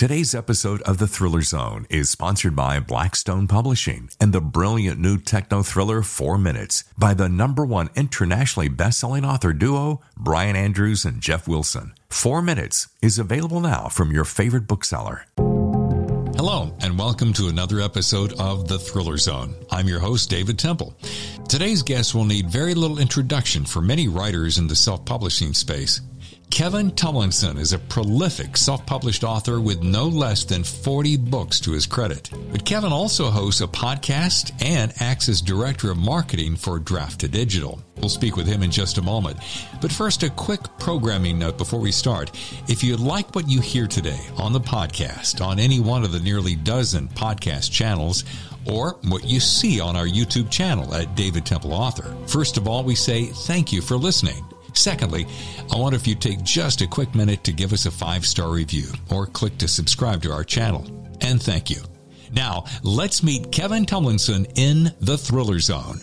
Today's episode of The Thriller Zone is sponsored by Blackstone Publishing and the brilliant new techno thriller 4 Minutes by the #1 internationally best-selling author duo, Brian Andrews and Jeff Wilson. 4 Minutes is available now from your favorite bookseller. Hello, and welcome to another episode of The Thriller Zone. I'm your host, David Temple. Today's guest will need very little introduction for many writers in the self-publishing space. Kevin Tumlinson is a prolific self-published author with no less than 40 books to his credit. But Kevin also hosts a podcast and acts as director of marketing for Draft2Digital. We'll speak with him in just a moment. But first, a quick programming note before we start. If you like what you hear today on the podcast, on any one of the nearly dozen podcast channels, or what you see on our YouTube channel at David Temple Author, first of all, we say thank you for listening. Secondly, I wonder if you'd take just a quick minute to give us a 5-star review or click to subscribe to our channel. And thank you. Now, let's meet Kevin Tumlinson in The Thriller Zone.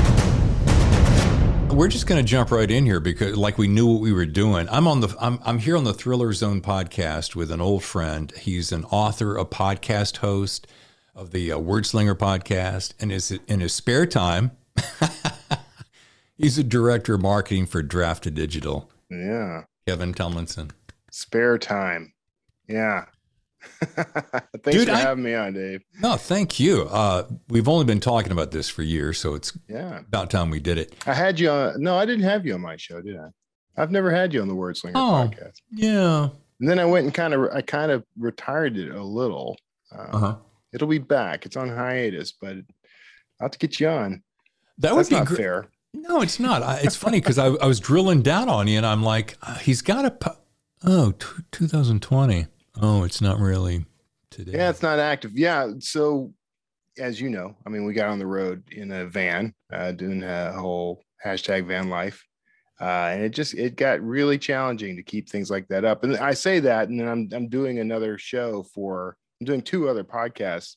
We're just going to jump right in here because like we knew what we were doing. I'm here on the Thriller Zone podcast with an old friend. He's an author, a podcast host of the Wordslinger podcast, and is in his spare time he's a director of marketing for Draft2Digital. Yeah. Kevin Tumlinson. Spare time. Yeah. Thanks for having me on, Dave. No, thank you. We've only been talking about this for years, so it's about time we did it. I had you on. No, I didn't have you on my show, did I? I've never had you on the Wordslinger podcast. Yeah. And then I went and kind of retired it a little. It'll be back. It's on hiatus, but I'll have to get you on. That's not fair. No, it's not. It's funny because I was drilling down on you, and I'm like, he's got a 2020. Oh, it's not really today. Yeah, it's not active. Yeah, so as you know, I mean, we got on the road in a van, doing a whole hashtag van life, and it got really challenging to keep things like that up. And I say that, and then I'm doing another show I'm doing 2 other podcasts,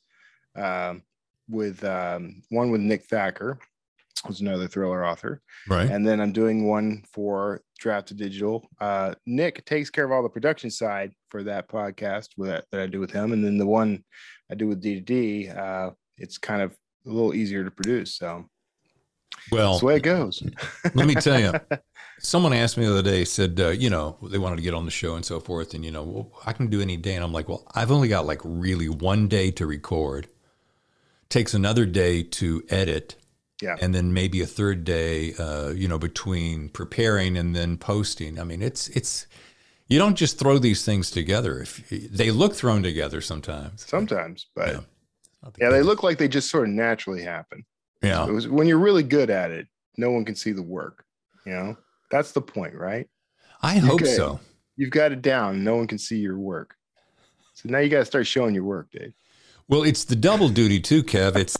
with one with Nick Thacker, who's another thriller author. Right. And then I'm doing one for Draft2Digital. Nick takes care of all the production side for that podcast that I do with him. And then the one I do with D2D, it's kind of a little easier to produce. So that's the way it goes. Let me tell you, someone asked me the other day, said, they wanted to get on the show and so forth. And, well, I can do any day. And I'm like, well, I've only got like really one day to record. Takes another day to edit. Yeah. And then maybe a third day, between preparing and then posting. I mean, it's you don't just throw these things together. If they look thrown together sometimes. But they look like they just sort of naturally happen. Yeah. So when you're really good at it, no one can see the work. That's the point, right? I hope so. You've got it down. No one can see your work. So now you got to start showing your work, Dave. Well, it's the double duty too, Kev. It's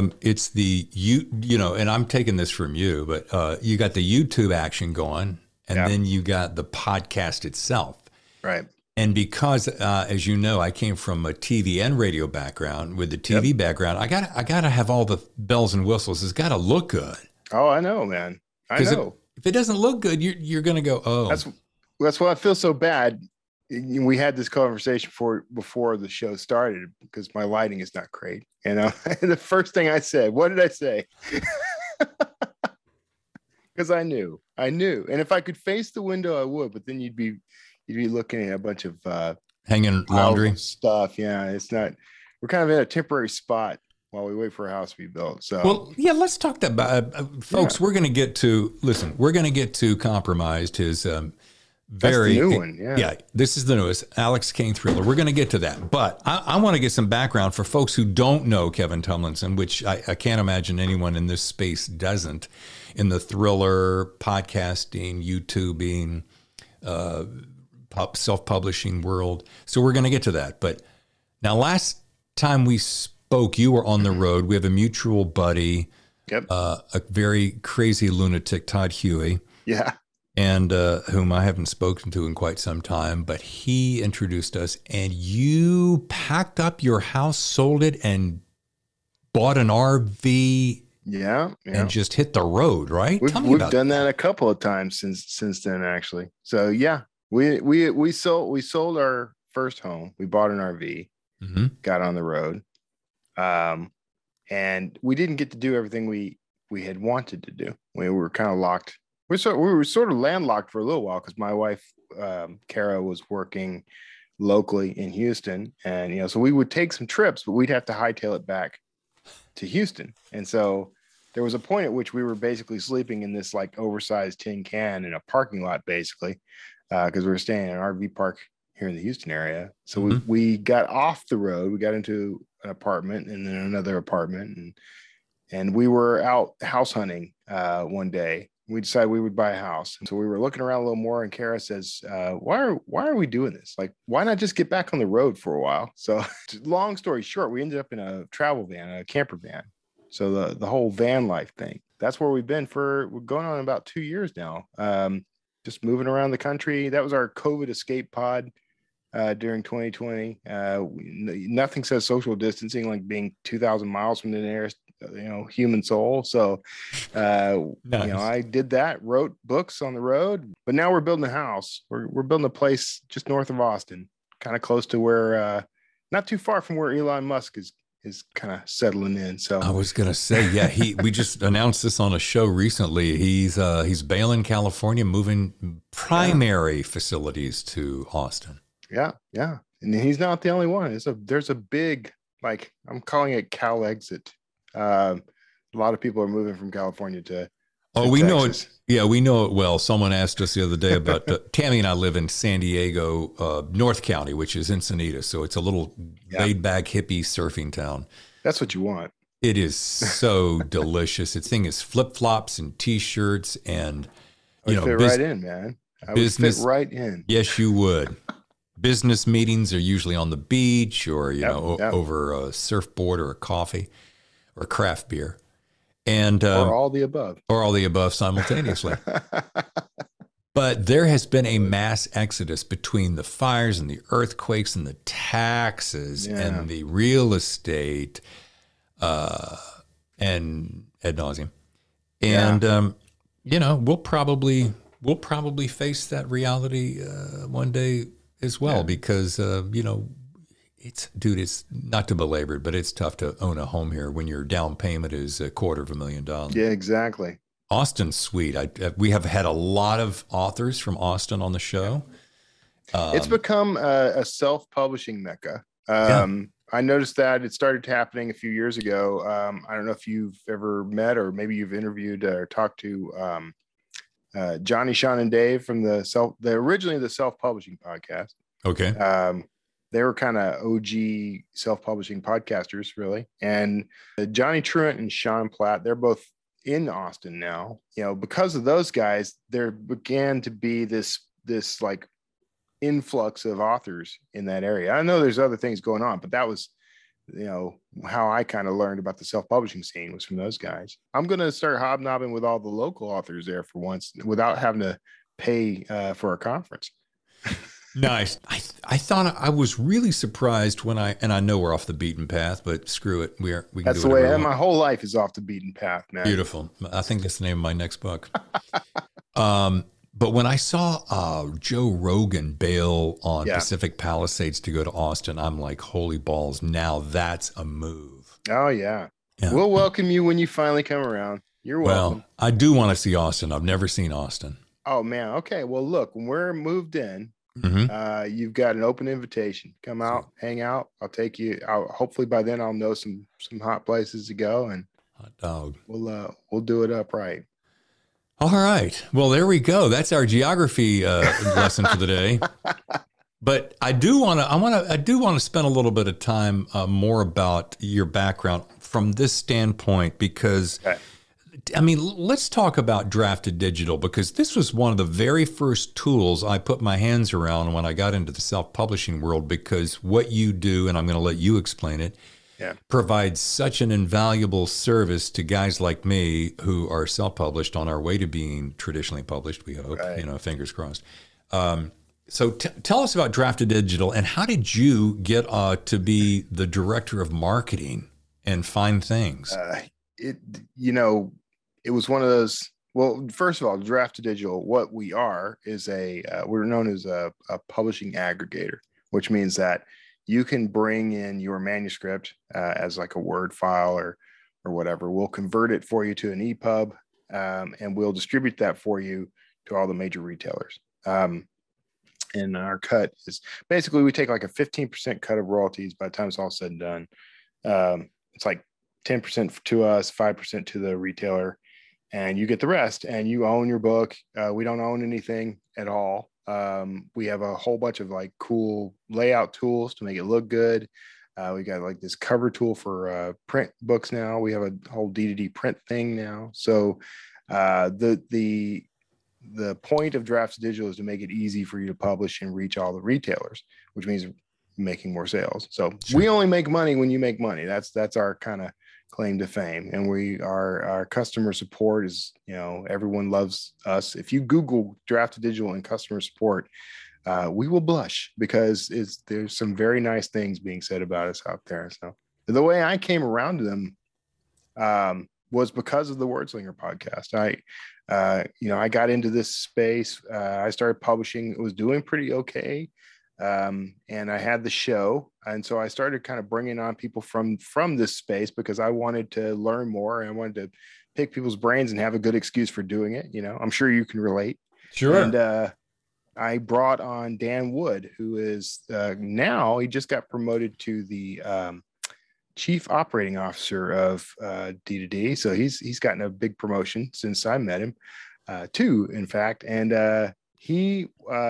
and I'm taking this from you, but you got the YouTube action going, and then you got the podcast itself. Right. And because, as you know, I came from a TV and radio background. With the TV background, I gotta have all the bells and whistles. It's got to look good. Oh, I know, man. I know. If it doesn't look good, you're gonna go, oh. That's why I feel so bad. We had this conversation before the show started because my lighting is not great. And the first thing I said, what did I say? Because I knew. And if I could face the window, I would. But then you'd be looking at a bunch of hanging laundry stuff. Yeah, it's not. We're kind of in a temporary spot while we wait for a house to be built. So, well, yeah, let's talk about folks. We're going to get to Compromised. His that's the new one. Yeah, this is the newest Alex Kane thriller. We're going to get to that. But I want to get some background for folks who don't know Kevin Tumlinson, which I can't imagine anyone in this space doesn't, in the thriller, podcasting, YouTubing, self-publishing world. So we're going to get to that. But now, last time we spoke, you were on the road. We have a mutual buddy, a very crazy lunatic, Todd Huey. Yeah. And whom I haven't spoken to in quite some time, but he introduced us, and you packed up your house, sold it, and bought an RV. Yeah. And just hit the road, right? We've done that a couple of times since then, actually. So yeah, we sold our first home. We bought an RV, got on the road. And we didn't get to do everything we had wanted to do. We were kind of locked. We were sort of landlocked for a little while because my wife, Kara, was working locally in Houston. And, so we would take some trips, but we'd have to hightail it back to Houston. And so there was a point at which we were basically sleeping in this like oversized tin can in a parking lot, basically, because we were staying in an RV park here in the Houston area. So we got off the road. We got into an apartment and then another apartment, and we were out house hunting one day. We decided we would buy a house. And so we were looking around a little more, and Kara says, why are we doing this? Like, why not just get back on the road for a while? So long story short, we ended up in a travel van, a camper van. So the whole van life thing, that's where we've been we're going on about 2 years now. Just moving around the country. That was our COVID escape pod during 2020. Nothing says social distancing like being 2,000 miles from the nearest human soul. So nice. I did that, wrote books on the road, but now we're building a house. We're building a place just north of Austin, kind of close to where not too far from where Elon Musk is kind of settling in. So I was gonna say, we just announced this on a show recently. He's bailing California, moving primary facilities to Austin. Yeah. And he's not the only one. There's a big, like, I'm calling it Cal exit. A lot of people are moving from California to we Texas. know it. Yeah, we know it well. Someone asked us the other day about Tammy and I live in San Diego, North County, which is Encinitas. So it's a little laid back hippie surfing town. That's what you want. It is so delicious. Its thing is flip flops and T-shirts, and fit right in, man. I would fit right in. Yes, you would. Business meetings are usually on the beach or over a surfboard or a coffee or craft beer. And or all the above simultaneously. But there has been a mass exodus between the fires and the earthquakes and the taxes and the real estate and ad nauseum. And we'll probably face that reality one day as well, because it's not to belabor it, but it's tough to own a home here when your down payment is $250,000. Yeah, exactly. Austin's sweet. We have had a lot of authors from Austin on the show. It's become a self-publishing mecca. I noticed that it started happening a few years ago. I don't know if you've ever met or maybe you've interviewed or talked to Johnny, Sean, and Dave from originally the self-publishing podcast. Okay. They were kind of OG self-publishing podcasters, really. And Johnny Truant and Sean Platt, they're both in Austin now. Because of those guys, there began to be this like influx of authors in that area. I know there's other things going on, but that was, how I kind of learned about the self-publishing scene was from those guys. I'm going to start hobnobbing with all the local authors there for once without having to pay for a conference. Nice. I thought I was really surprised and I know we're off the beaten path, but screw it. We can that's do the way. My whole life is off the beaten path, man. Beautiful. I think that's the name of my next book. But when I saw Joe Rogan bail on Pacific Palisades to go to Austin, I'm like, holy balls. Now that's a move. Oh yeah. We'll welcome you when you finally come around. You're welcome. Well, I do want to see Austin. I've never seen Austin. Oh man. Okay. Well, look, when we're moved in, you've got an open invitation. Come out, hang out. I'll take you out. Hopefully by then I'll know some hot places to go, and hot dog. We'll do it up right. All right. Well, there we go. That's our geography lesson for the day. But I do want to spend a little bit of time more about your background from this standpoint, because let's talk about Drafted Digital, because this was one of the very first tools I put my hands around when I got into the self-publishing world, because what you do, and I'm going to let you explain it, provides such an invaluable service to guys like me who are self-published on our way to being traditionally published, we hope, fingers crossed. So tell us about Drafted Digital, and how did you get to be the director of marketing and Find Things? It was one of those. Well, first of all, Drafted Digital, what we are is we're known as a publishing aggregator. which means that you can bring in your manuscript as like a Word file or whatever. We'll convert it for you to an EPUB, and we'll distribute that for you to all the major retailers. And our cut is basically we take like a 15% cut of royalties by the time it's all said and done. It's like 10% to us, 5% to the retailer, and you get the rest, and you own your book. We don't own anything at all. We have a whole bunch of like cool layout tools to make it look good. We got like this cover tool for print books now. We have a whole D2D print thing now. So the point of Drafts Digital is to make it easy for you to publish and reach all the retailers, which means making more sales. So we only make money when you make money. That's our kind of claim to fame. And our customer support is, everyone loves us. If you Google Draft Digital and customer support, we will blush because there's some very nice things being said about us out there. So the way I came around to them was because of the Wordslinger podcast. I got into this space. I started publishing. It was doing pretty okay. And I had the show. And so I started kind of bringing on people from this space because I wanted to learn more and I wanted to pick people's brains and have a good excuse for doing it. I'm sure you can relate. Sure. And I brought on Dan Wood, who is now he just got promoted to the chief operating officer of D2D. So he's gotten a big promotion since I met him, too, in fact. And he,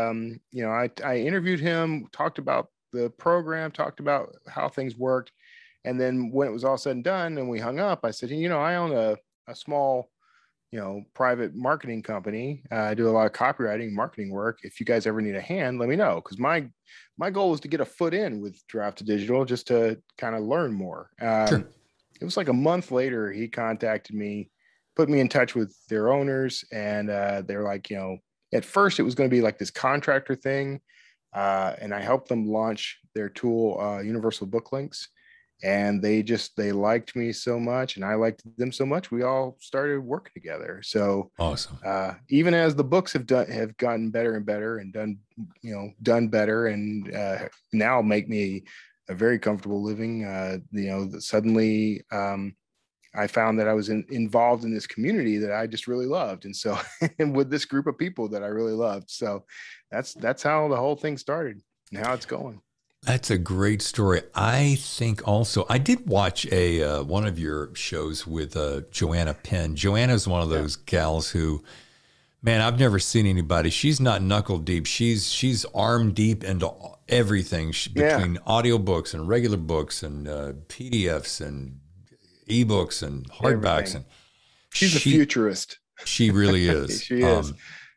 I interviewed him, talked about the program, talked about how things worked. And then when it was all said and done and we hung up, I said, I own a small, private marketing company. I do a lot of copywriting, marketing work. If you guys ever need a hand, let me know. Because my goal was to get a foot in with Draft Digital just to kind of learn more. Sure. It was like a month later, he contacted me, put me in touch with their owners. And they're like, at first it was going to be like this contractor thing. And I helped them launch their tool, Universal Book Links. And they liked me so much and I liked them so much. We all started working together. So awesome. Even as the books have gotten better and better and done better and now make me a very comfortable living, suddenly I found that I was involved in this community that I just really loved. And so, and with this group of people that I really loved. So that's how the whole thing started and how it's going. That's a great story. I think also I did watch one of your shows with Joanna Penn. Joanna's one of those gals who, man, I've never seen anybody. She's not knuckle deep. She's arm deep into everything between audiobooks and regular books and PDFs and ebooks and hardbacks. Everything. And she's a futurist. She really is. She is.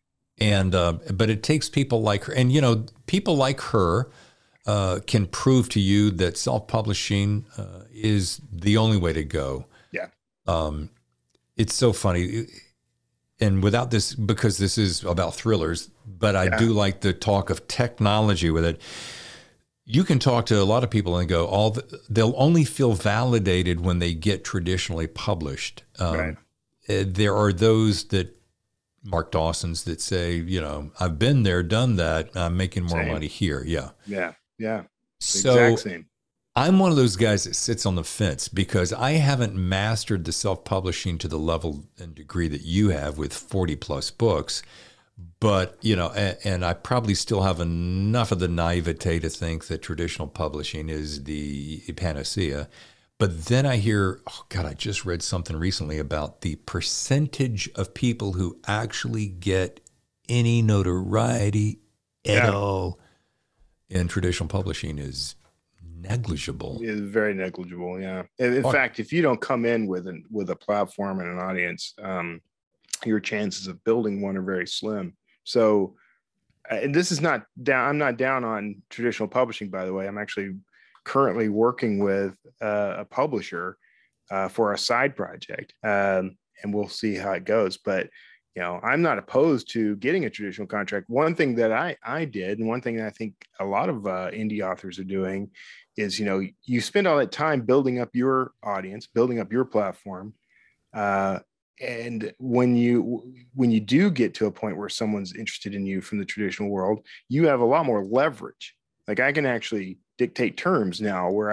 But it takes people like her, and people like her. Can prove to you that self-publishing is the only way to go. Yeah. It's so funny. And without this, because this is about thrillers, but I do like the talk of technology with it. You can talk to a lot of people and go, they'll only feel validated when they get traditionally published. Right. There are those that, Mark Dawson's, that say, I've been there, done that. I'm making more money here. Yeah. Yeah. Yeah. So exact same. I'm one of those guys that sits on the fence because I haven't mastered the self-publishing to the level and degree that you have with 40 plus books. But, and I probably still have enough of the naivete to think that traditional publishing is the panacea. But then I hear, I just read something recently about the percentage of people who actually get any notoriety at all in traditional publishing is negligible. It's very negligible, yeah. In fact, if you don't come in with a platform and an audience, your chances of building one are very slim. So, and this is not down. I'm not down on traditional publishing, by the way. I'm actually currently working with a publisher for a side project, and we'll see how it goes. But I'm not opposed to getting a traditional contract. One thing that I did, and one thing that I think a lot of indie authors are doing is, you spend all that time building up your audience, building up your platform. And when you do get to a point where someone's interested in you from the traditional world, you have a lot more leverage Like I can actually dictate terms now where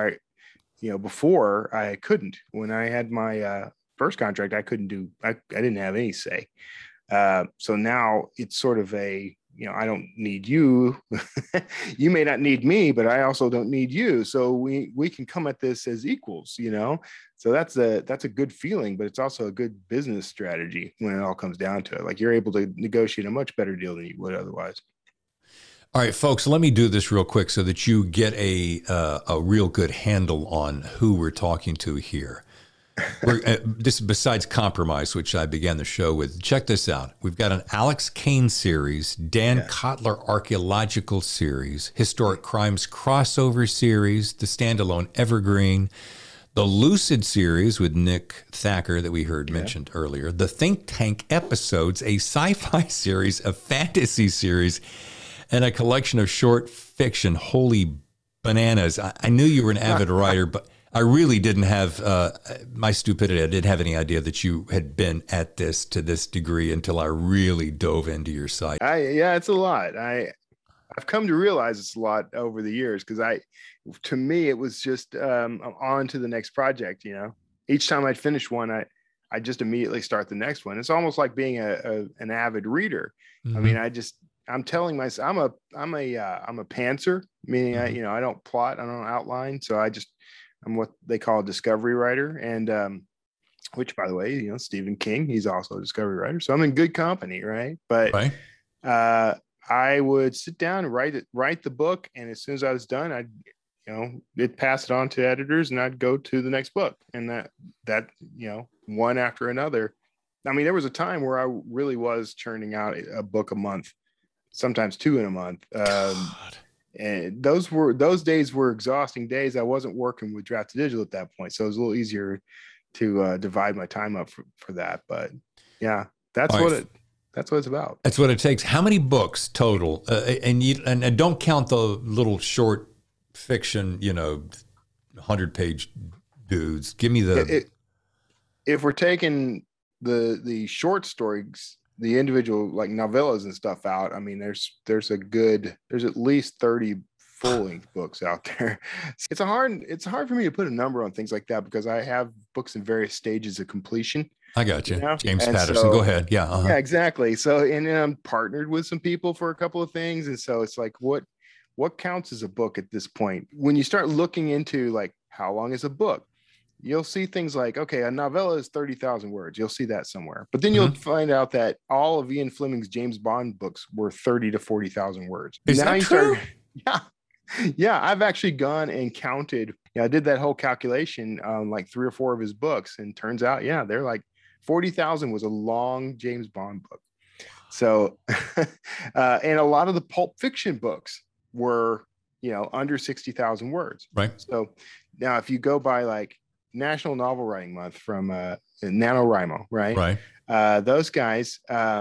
before I couldn't. When I had my first contract, I didn't have any say. So now it's sort of I don't need you. You may not need me, but I also don't need you. So we can come at this as equals, So that's a good feeling, but it's also a good business strategy when it all comes down to it. Like you're able to negotiate a much better deal than you would otherwise. All right, folks, let me do this real quick so that you get a real good handle on who we're talking to here. This besides Compromise, which I began the show with. Check this out. We've got an Alex Kane series, Dan Kotler archaeological series, historic crimes crossover series, the standalone evergreen, the Lucid series with Nick Thacker that we heard mentioned earlier, the Think Tank episodes, a sci-fi series, a fantasy series, and a collection of short fiction. Holy bananas. I knew you were an avid writer, but I really didn't have, my stupidity, I didn't have any idea that you had been at this to this degree until I really dove into your site. It's a lot. I've come to realize it's a lot over the years because to me, it was just on to the next project, Each time I'd finish one, I just immediately start the next one. It's almost like being an avid reader. Mm-hmm. I mean, I'm telling myself I'm a pantser, meaning I don't plot, I don't outline. So I'm what they call a discovery writer. And which by the way, Stephen King, he's also a discovery writer. So I'm in good company. Right. But I would sit down and write the book. And as soon as I was done, I'd pass it on to editors and I'd go to the next book. And that one after another. I mean, there was a time where I really was churning out a book a month, sometimes 2 in a month. And those days were exhausting days. I wasn't working with Draft to Digital at that point. So it was a little easier to divide my time up for that. But yeah, that's what it's about. That's what it takes. How many books total? And don't count the little short fiction, 100-page dudes. Give me if we're taking the short stories, the individual like novellas and stuff out, I mean, there's at least 30 full-length books out there. It's hard for me to put a number on things like that because I have books in various stages of completion. I got you. James Patterson, go ahead. Yeah. Uh-huh. Yeah, exactly. So, and I'm partnered with some people for a couple of things. And so it's like, what counts as a book at this point? When you start looking into like, how long is a book? You'll see things like, okay, a novella is 30,000 words. You'll see that somewhere. But then you'll find out that all of Ian Fleming's James Bond books were 30 to 40,000 words. Is that true? Yeah. I've actually gone and counted. I did that whole calculation on like 3 or 4 of his books. And turns out, they're like 40,000 was a long James Bond book. So, and a lot of the Pulp Fiction books were, under 60,000 words. Right. So now if you go by like National Novel Writing Month from NaNoWriMo, right? Right. Those guys,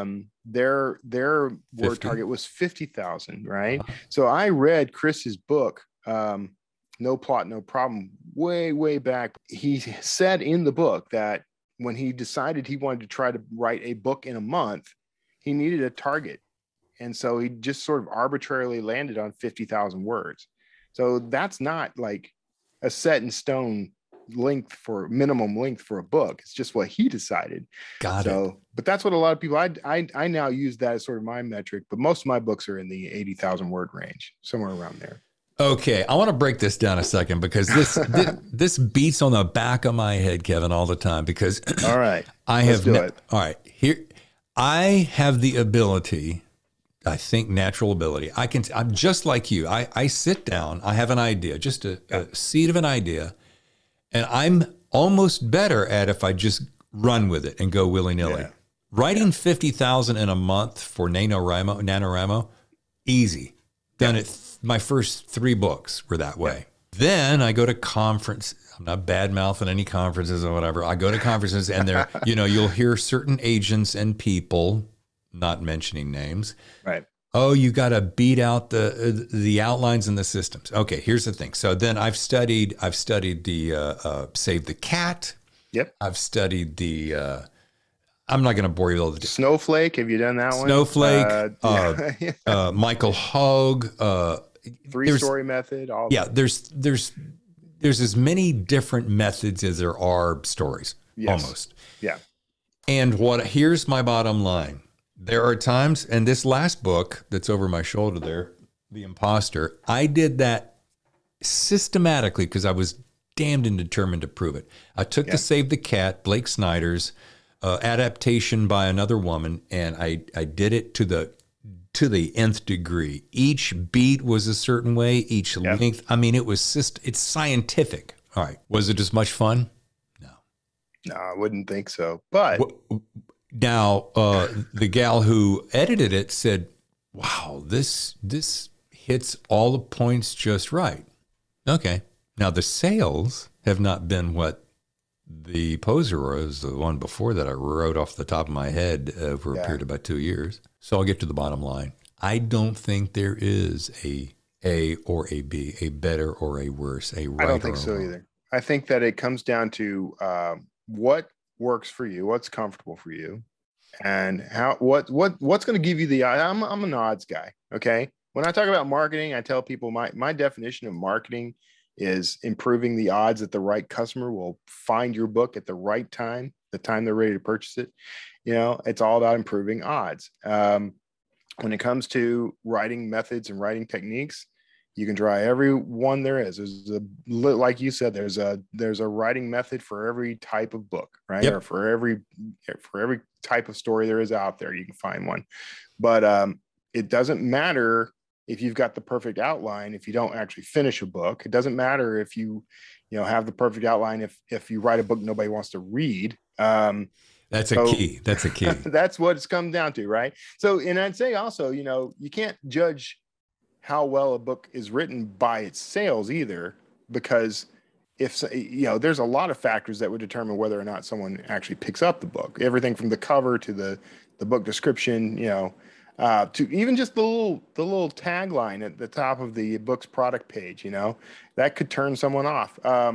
their word target was 50,000, right? Uh-huh. So I read Chris's book, No Plot, No Problem, way back. He said in the book that when he decided he wanted to try to write a book in a month, he needed a target. And so he just sort of arbitrarily landed on 50,000 words. So that's not like a set in stone minimum length for a book. It's just what he decided. Got it. But that's what a lot of people, I now use that as sort of my metric, but most of my books are in the 80,000 word range, somewhere around there. Okay. I want to break this down a second because this beats on the back of my head, Kevin, all the time because all right, all right, here, I have the ability, I think natural ability. I'm just like you. I sit down, I have an idea, just a seed of an idea. And I'm almost better at if I just run with it and go willy-nilly. Yeah. Writing 50,000 in a month for NaNoWriMo, easy. Done it. My first 3 books were that way. Yeah. Then I go to conference. I'm not bad-mouthing any conferences or whatever. I go to conferences and there, you'll hear certain agents and people, not mentioning names. Right. Oh, you got to beat out the outlines and the systems. Okay, here's the thing. So then I've studied the Save the Cat. Yep. I've studied the. I'm not going to bore you with all the Snowflake. Have you done that one? Snowflake. Michael Hogue. 3-story method. All yeah, there's as many different methods as there are stories, almost. Yeah. And here's my bottom line. There are times, and this last book that's over my shoulder there, The Imposter, I did that systematically because I was damned and determined to prove it. I took the Save the Cat, Blake Snyder's adaptation by another woman, and I did it to the nth degree. Each beat was a certain way, each length. I mean, it's scientific. All right. Was it as much fun? No, I wouldn't think so. But now, the gal who edited it said, wow, this hits all the points just right. Okay. Now, the sales have not been what The Poser was, the one before that I wrote off the top of my head over a period of about 2 years. So I'll get to the bottom line. I don't think there is a or a B, a better or a worse, a right. I don't think so either. I think that it comes down to what works for you, what's comfortable for you, and what's going to give you the. I'm an odds guy. Okay, when I talk about marketing, I tell people my definition of marketing is improving the odds that the right customer will find your book at the right time, the time they're ready to purchase it. You know, it's all about improving odds. When it comes to writing methods and writing techniques, you can try every one there is. Like you said, there's a writing method for every type of book, right? Yep. Or for every type of story there is out there, you can find one. But it doesn't matter if you've got the perfect outline if you don't actually finish a book. It doesn't matter if you have the perfect outline if you write a book nobody wants to read. That's a key. That's a key. That's what it's come down to, right? So, and I'd say also, you can't judge how well a book is written by its sales either, because there's a lot of factors that would determine whether or not someone actually picks up the book. Everything from the cover to the book description, to even just the little tagline at the top of the book's product page, that could turn someone off.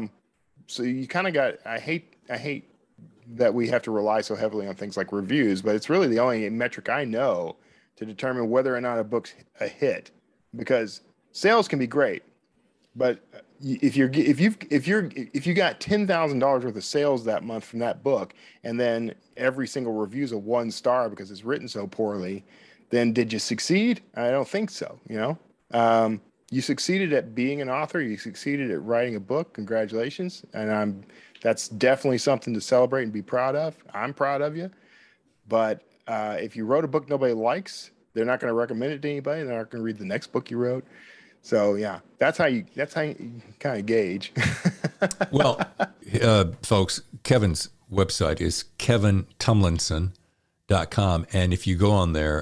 So you kind of I hate that we have to rely so heavily on things like reviews, but it's really the only metric I know to determine whether or not a book's a hit, because sales can be great, but if you got $10,000 worth of sales that month from that book, and then every single review is a 1 star because it's written so poorly, then did you succeed? I don't think so. You succeeded at being an author. You succeeded at writing a book. Congratulations. And that's definitely something to celebrate and be proud of. I'm proud of you. But if you wrote a book nobody likes, they're not going to recommend it to anybody. They're not going to read the next book you wrote. So yeah, that's how you kind of gauge. Well, folks, Kevin's website is kevintumlinson.com. And if you go on there,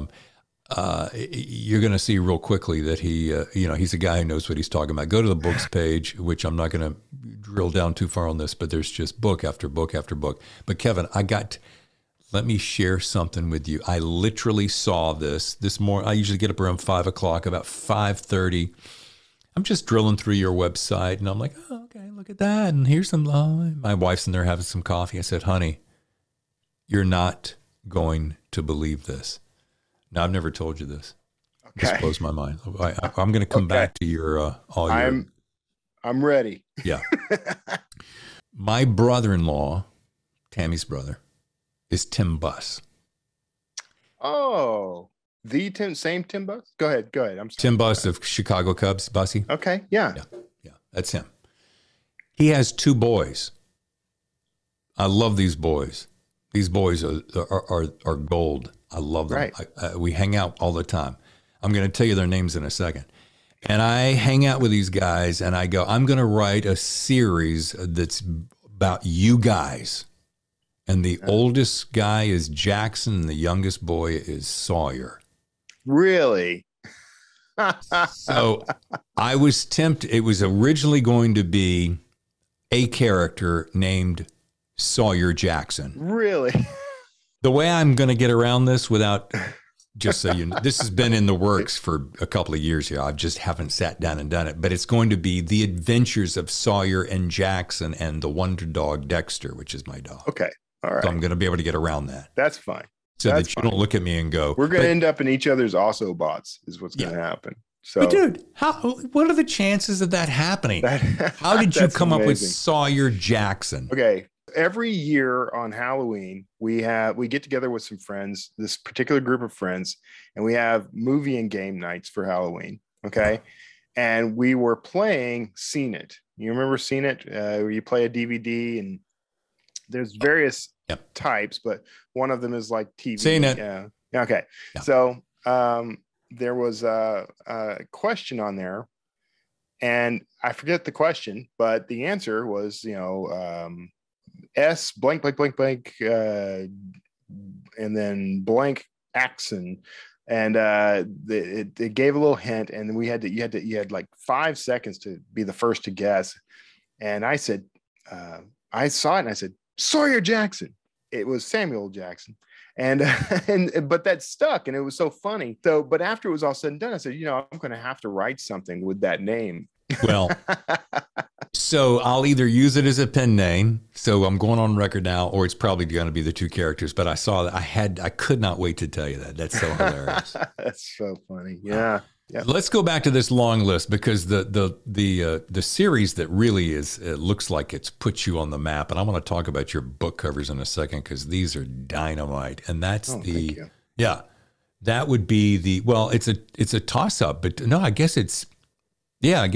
you're going to see real quickly that he's a guy who knows what he's talking about. Go to the books page, which I'm not going to drill down too far on this, but there's just book after book after book. But Kevin, let me share something with you. I literally saw this morning. I usually get up around 5 o'clock, about 5:30. I'm just drilling through your website, and I'm like, oh, okay, look at that. And here's some, my wife's in there having some coffee. I said, honey, you're not going to believe this. Now, I've never told you this. Okay. This blows my mind. I'm going to come back to your I'm ready. Yeah. My brother-in-law, Tammy's brother, is Tim Buss. Oh, same Tim Buss? Go ahead. I'm sorry. Tim Buss of Chicago Cubs, Bussy. Okay, yeah, that's him. He has 2 boys. I love these boys. These boys are gold. I love them. Right. We hang out all the time. I'm going to tell you their names in a second. And I hang out with these guys, and I go, I'm going to write a series that's about you guys. And the oldest guy is Jackson, and the youngest boy is Sawyer. Really? So I was tempted. It was originally going to be a character named Sawyer Jackson. Really? The way I'm going to get around this without, just so you know, this has been in the works for a couple of years here. I just haven't sat down and done it. But it's going to be The Adventures of Sawyer and Jackson and the Wonder Dog Dexter, which is my dog. Okay. All right. So I'm going to be able to get around that. That's fine. So that you don't look at me and go, we're going to end up in each other's also bots is what's going to happen. But So dude, what are the chances of that happening? How did you that's come up with amazing. Sawyer Jackson? Okay. Every year on Halloween, we get together with some friends, this particular group of friends, and we have movie and game nights for Halloween. Okay. And we were playing Seen It. You remember Seen It? Where you play a DVD and there's various Yep. types, but one of them is like TV. Seen it. Yeah. Okay. Yeah. So there was a question on there, and I forget the question, but the answer was, S blank blank blank blank, and then blank accent, and it gave a little hint, and then you had like 5 seconds to be the first to guess, and I said, I saw it and I said Sawyer Jackson. It was Samuel Jackson. And but that stuck, and it was so funny. So, but after it was all said and done, I said, I'm going to have to write something with that name. Well, so I'll either use it as a pen name. So I'm going on record now, or it's probably going to be the two characters. But I saw that I could not wait to tell you that. That's so hilarious. That's so funny. Yeah. Yeah. Let's go back to this long list, because the series that really it looks like it's put you on the map. And I want to talk about your book covers in a second, because these are dynamite. And that's Thank you. that would be it's a toss up, but no, I guess it's Dan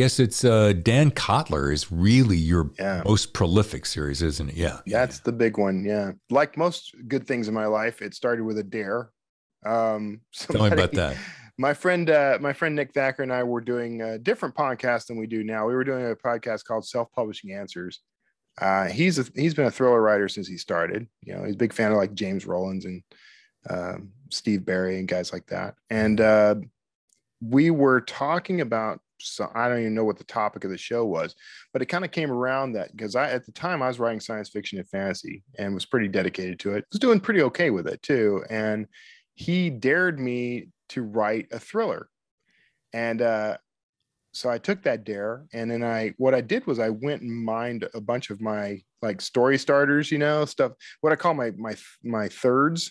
Kotler is really your most prolific series, isn't it? Yeah. That's the big one. Yeah. Like most good things in my life, it started with a dare. Tell me about that. My friend Nick Thacker and I were doing a different podcast than we do now. We were doing a podcast called Self-Publishing Answers. He's been a thriller writer since he started. He's a big fan of like James Rollins and Steve Berry and guys like that. And we were talking about, so I don't even know what the topic of the show was, but it kind of came around that because at the time I was writing science fiction and fantasy and was pretty dedicated to it. I was doing pretty okay with it too. And he dared me to write a thriller. And so I took that dare, and then what I did was I went and mined a bunch of my like story starters, stuff, what I call my thirds,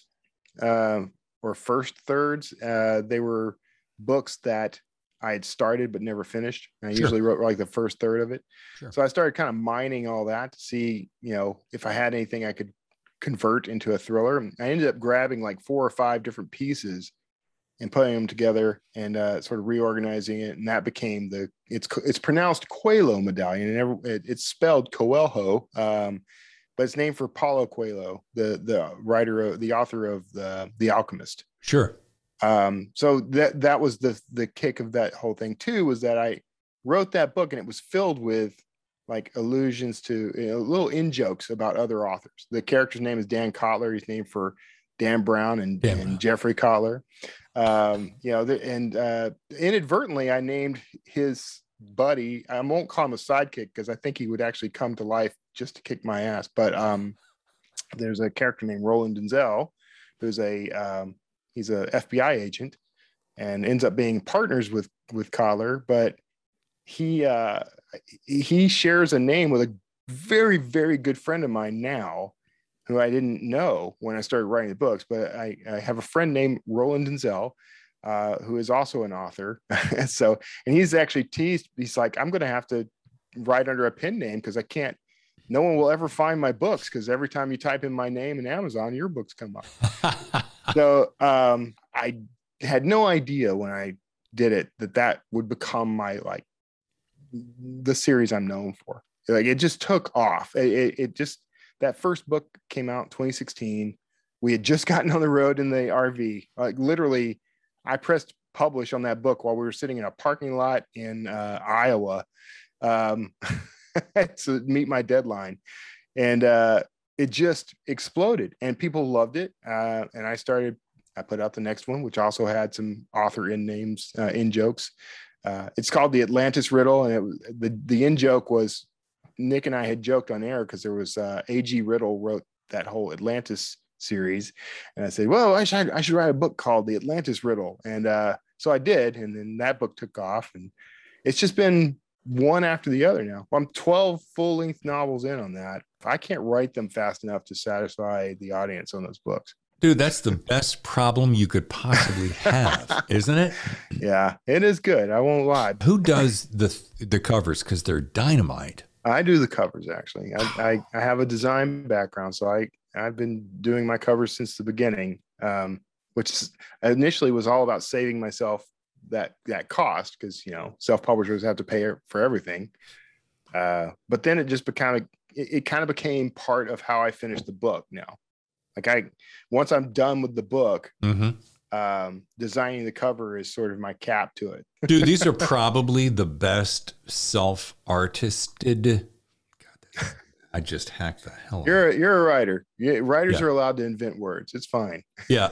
or first thirds. They were books that I had started but never finished. And I usually wrote like the first third of it. Sure. So I started kind of mining all that to see, if I had anything I could convert into a thriller. I ended up grabbing like 4 or 5 different pieces and putting them together and sort of reorganizing it. And that became it's pronounced Coelho Medallion, and it's spelled Coelho, but it's named for Paulo Coelho, the author of the Alchemist. Sure. So that was the kick of that whole thing too, was that I wrote that book and it was filled with like allusions to little in jokes about other authors. The character's name is Dan Kotler. He's named for Dan Brown and Jeffrey Kotler. Inadvertently I named his buddy, I won't call him a sidekick because I think he would actually come to life just to kick my ass. But there's a character named Roland Denzel, who's he's a FBI agent and ends up being partners with Kotler, but he shares a name with a very, very good friend of mine now, who I didn't know when I started writing the books, but I have a friend named Roland Denzel, who is also an author. And he's actually teased. He's like, I'm going to have to write under a pen name because no one will ever find my books, because every time you type in my name in Amazon, your books come up. So I had no idea when I did it that would become my the series I'm known for. Like, it just took off. That first book came out in 2016. We had just gotten on the road in the RV. Like, literally, I pressed publish on that book while we were sitting in a parking lot in Iowa to meet my deadline. And it just exploded and people loved it. And I put out the next one, which also had some author in names, in jokes. It's called The Atlantis Riddle. And the in joke was, Nick and I had joked on air because there was A.G. Riddle wrote that whole Atlantis series. And I said, well, I should write a book called The Atlantis Riddle. And so I did. And then that book took off, and it's just been one after the other now. I'm 12 full-length novels in on that. I can't write them fast enough to satisfy the audience on those books. Dude, that's the best problem you could possibly have, isn't it? Yeah, it is good. I won't lie. Who does the covers? Because they're dynamite. I do the covers actually. I have a design background, so I've been doing my covers since the beginning, which initially was all about saving myself that cost because self-publishers have to pay for everything. But then it just kind of became part of how I finish the book now. Like once I'm done with the book, designing the cover is sort of my cap to it. Dude, these are probably the best self-artisted. God, I just hacked the hell out. You're a writer. Writers are allowed to invent words. It's fine. Yeah.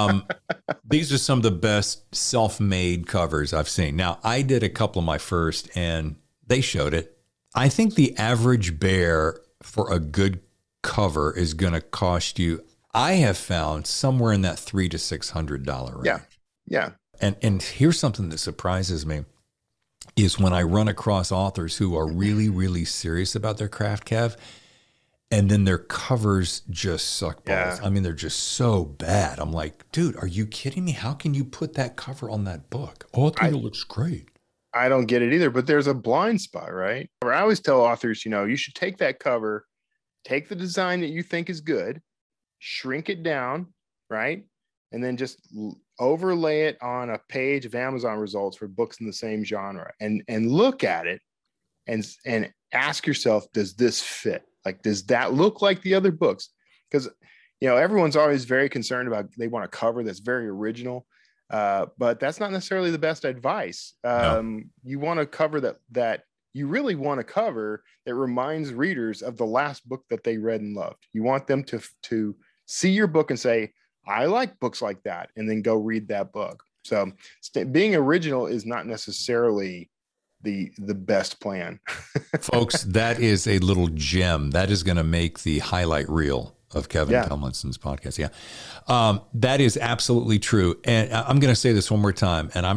These are some of the best self-made covers I've seen. Now, I did a couple of my first, and they showed it. I think the average bear for a good cover is going to cost you, I have found, somewhere in that $300 to $600 range. Yeah. And here's something that surprises me is when I run across authors who are really, really serious about their craft, Kev, and then their covers just suck balls. Yeah. I mean, they're just so bad. I'm like, dude, are you kidding me? How can you put that cover on that book? Oh, I think it looks great. I don't get it either, but there's a blind spot, right? I always tell authors, you should take that cover, take the design that you think is good, shrink it down, right? And then just overlay it on a page of Amazon results for books in the same genre and look at it and ask yourself, does this fit? Like, does that look like the other books? Because, everyone's always very concerned about, they want a cover that's very original. But that's not necessarily the best advice. No. You want a cover that you really want a cover that reminds readers of the last book that they read and loved. You want them to see your book and say, I like books like that, and then go read that book. So being original is not necessarily the best plan. Folks, that is a little gem. That is going to make the highlight reel of Kevin Tomlinson's podcast. Yeah. That is absolutely true. And I'm going to say this one more time, and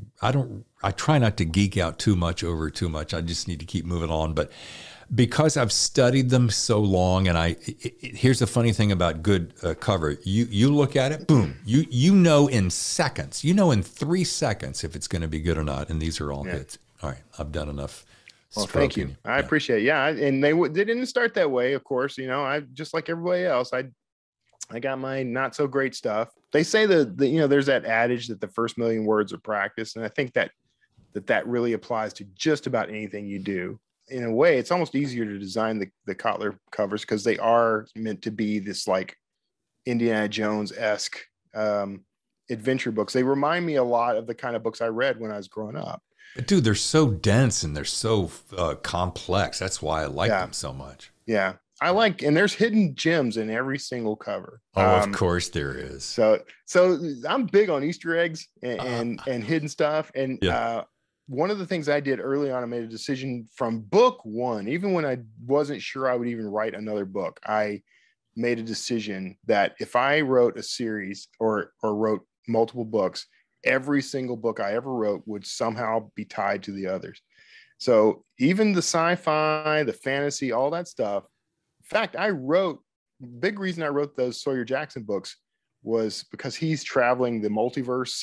I try not to geek out too much over too much. I just need to keep moving on. But because I've studied them so long, and here's the funny thing about good cover. You look at it, boom, you know in seconds, in 3 seconds if it's going to be good or not. And these are all hits. All right. I've done enough. Well, thank you. I appreciate it. Yeah. And they didn't start that way, of course. I just like everybody else. I got my not so great stuff. They say there's that adage that the first million words are practice. And I think that really applies to just about anything you do. In a way, it's almost easier to design the Kotler covers because they are meant to be this like Indiana Jones-esque adventure books. They remind me a lot of the kind of books I read when I was growing up. But dude, they're so dense and they're so complex. That's why I like them so much. Yeah. And there's hidden gems in every single cover. Oh, of course there is. So I'm big on Easter eggs and hidden stuff. And one of the things I did early on, I made a decision from book one, even when I wasn't sure I would even write another book, I made a decision that if I wrote a series or wrote multiple books, every single book I ever wrote would somehow be tied to the others. So even the sci-fi, the fantasy, all that stuff. In fact, big reason I wrote those Sawyer Jackson books was because he's traveling the multiverse,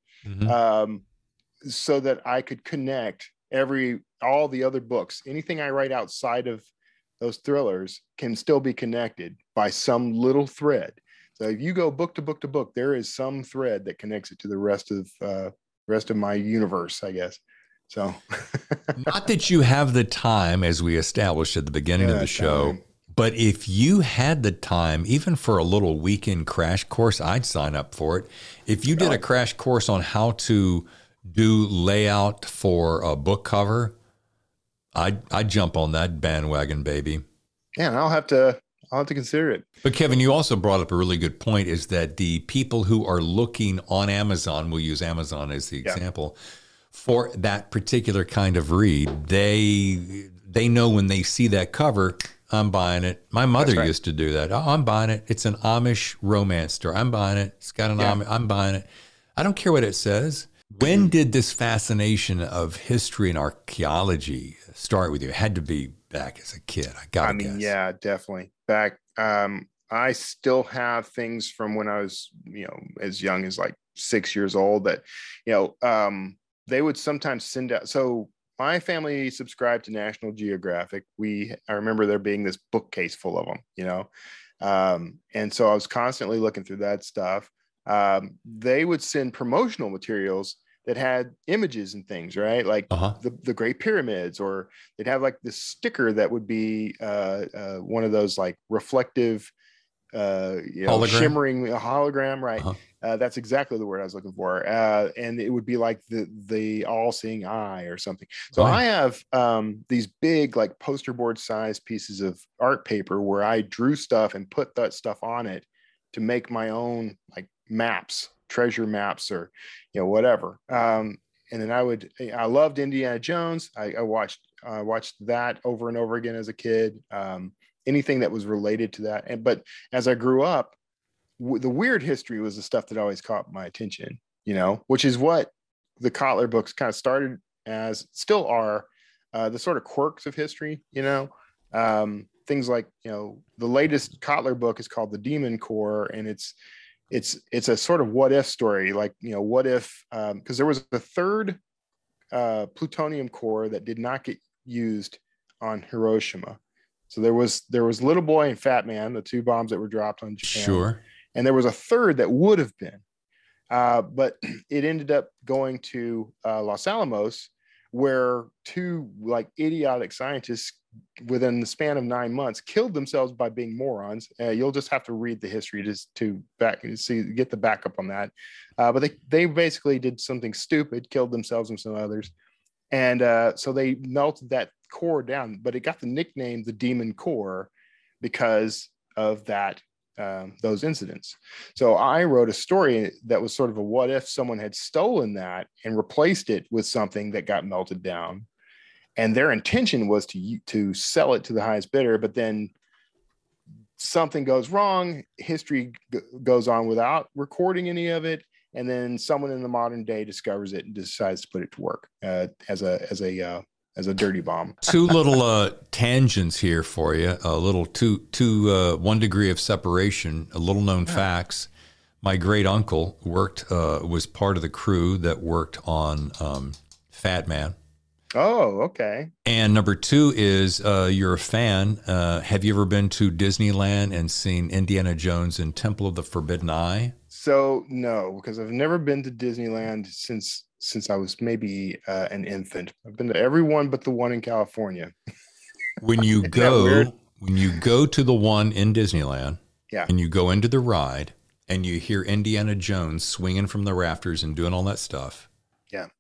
so that I could connect all the other books. Anything I write outside of those thrillers can still be connected by some little thread. So if you go book to book to book, there is some thread that connects it to the rest of my universe, I guess. So not that you have the time, as we established at the beginning of the show, but if you had the time, even for a little weekend crash course, I'd sign up for it. If you did a crash course on how to do layout for a book cover, I'd jump on that bandwagon, baby. Yeah, I'll have to consider it. But Kevin, you also brought up a really good point, is that the people who are looking on Amazon, we'll use Amazon as the example, for that particular kind of read, they know when they see that cover, I'm buying it. My mother used to do that. Oh, I'm buying it. It's an Amish romance story. I'm buying it. It's got an Amish. I'm buying it. I don't care what it says. When did this fascination of history and archaeology start with you? It had to be back as a kid. I mean, yeah, definitely. Back, I still have things from when I was, as young as like 6 years old that, they would sometimes send out. So my family subscribed to National Geographic. I remember there being this bookcase full of them, and so I was constantly looking through that stuff. They would send promotional materials that had images and things, right? Like the Great Pyramids, or they'd have like this sticker that would be one of those like reflective, hologram? Shimmering hologram, right? That's exactly the word I was looking for. And it would be like the all-seeing eye or something. So I have these big like poster board size pieces of art paper where I drew stuff and put that stuff on it to make my own like maps, treasure maps, or whatever. And then I loved Indiana Jones. I watched that over and over again as a kid. Anything that was related to that. But as I grew up, the weird history was the stuff that always caught my attention, which is what the Kotler books kind of started as, still are, the sort of quirks of history, things like, the latest Kotler book is called The Demon Core, and it's a sort of what if story, like, what if, because there was a third plutonium core that did not get used on Hiroshima. So there was Little Boy and Fat Man, the two bombs that were dropped on Japan. Sure. And there was a third that would have been, but it ended up going to Los Alamos, where two like idiotic scientists within the span of 9 months killed themselves by being morons. You'll just have to read the history to get the backup on that. But they basically did something stupid, killed themselves and some others. And so they melted that core down, but it got the nickname the Demon Core because of that, those incidents. So I wrote a story that was sort of a what if someone had stolen that and replaced it with something that got melted down. And their intention was to sell it to the highest bidder, but then something goes wrong, history goes on without recording any of it, and then someone in the modern day discovers it and decides to put it to work as a dirty bomb. Two little tangents here for you. A little two 1 degree of separation. A little known facts. My great uncle was part of the crew that worked on Fat Man. Oh, okay. And number 2 is you're a fan. Have you ever been to Disneyland and seen Indiana Jones and Temple of the Forbidden Eye? So no, because I've never been to Disneyland since I was maybe an infant. I've been to every one but the one in California. When you go to the one in Disneyland, and you go into the ride and you hear Indiana Jones swinging from the rafters and doing all that stuff. Yeah.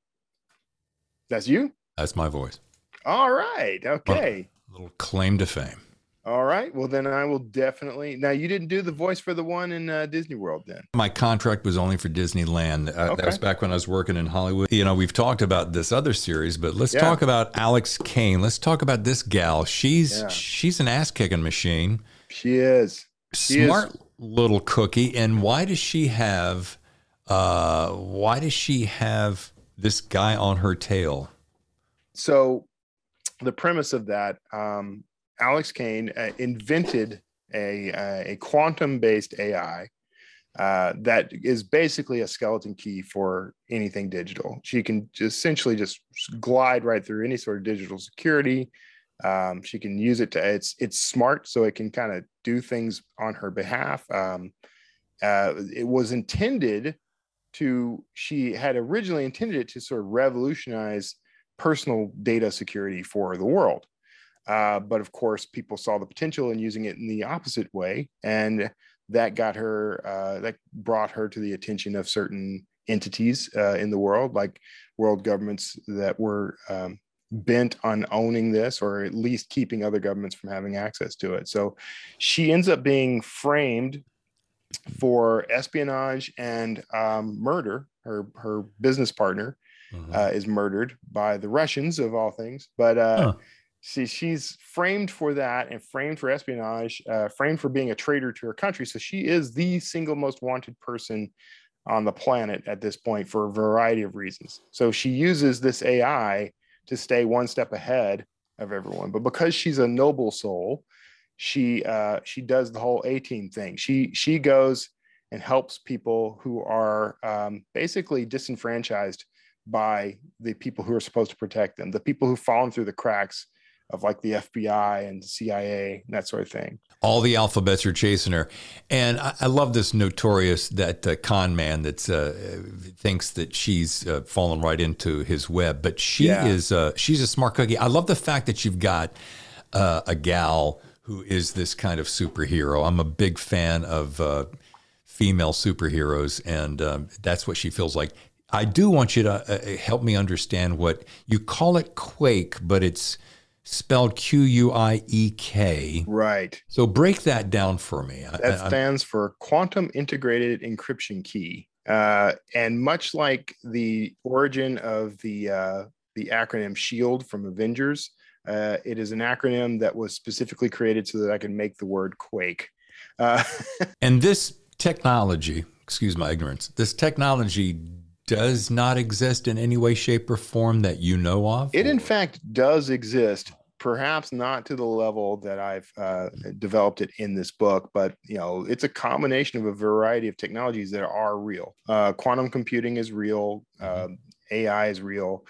That's you? That's my voice. All right. Okay. A little claim to fame. All right. Well, then I will definitely. Now, you didn't do the voice for the one in Disney World then? My contract was only for Disneyland. That was back when I was working in Hollywood. We've talked about this other series, but let's talk about Alex Kane. Let's talk about this gal. She's an ass-kicking machine. She is. Smart little cookie. And why does she have this guy on her tail? So the premise of that, Alex Kane invented a quantum-based AI that is basically a skeleton key for anything digital. She can essentially just glide right through any sort of digital security. She can use it it's smart, so it can kind of do things on her behalf. It was she had originally intended it to sort of revolutionize personal data security for the world. But of course, people saw the potential in using it in the opposite way. And that brought her to the attention of certain entities in the world, like world governments that were bent on owning this, or at least keeping other governments from having access to it. So she ends up being framed for espionage and murder. Her business partner is murdered by the Russians, of all things. But she's framed for that, and framed for espionage, framed for being a traitor to her country. So she is the single most wanted person on the planet at this point for a variety of reasons. So she uses this AI to stay one step ahead of everyone. But because she's a noble soul, she does the whole A-team thing. She goes and helps people who are basically disenfranchised by the people who are supposed to protect them, the people who've fallen through the cracks of like the FBI and CIA and that sort of thing. All the alphabets are chasing her. And I love this notorious, that con man that thinks that she's fallen right into his web, but she's a smart cookie. I love the fact that you've got a gal who is this kind of superhero. I'm a big fan of female superheroes, and that's what she feels like. I do want you to help me understand what you call it, Quake, but it's spelled Quiek. Right. So break that down for me. That stands for Quantum Integrated Encryption Key. And much like the origin of the acronym SHIELD from Avengers, it is an acronym that was specifically created so that I can make the word Quake. And this technology, excuse my ignorance, this technology does not exist in any way, shape, or form that you know of? It, in fact, does exist, perhaps not to the level that I've developed it in this book, but it's a combination of a variety of technologies that are real. Quantum computing is real. AI is real.